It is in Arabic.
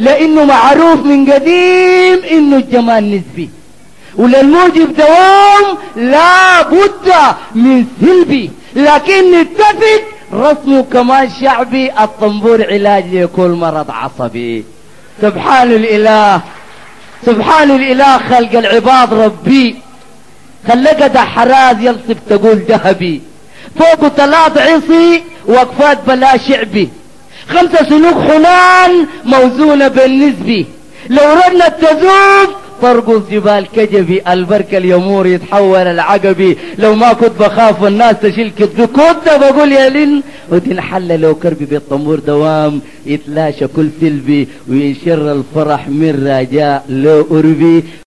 لانه معروف من قديم انه الجمال نسبي، وللموجب دوام لا بد من سلبي، لكن نتفق رسمه كمان شعبي، الطنبور علاج لكل مرض عصبي. سبحان الإله، سبحان الإله، خلق العباد ربي، خلق دحراز ينصب تقول ذهبي، فوقه 3 عصي وقفات بلا شعبي، 5 سلوك حنان موزونة بالنسبي، لو ردنا التذوب ترقص جبال كجبي، البركة اليمور يتحول العقبي، لو ما كنت بخاف الناس تشيل كتبي كنت بقول يا لين وتنحل لو كربي بالطنبور دوام يتلاشى كل سلبي، وينشر الفرح من رجاء لو قربي.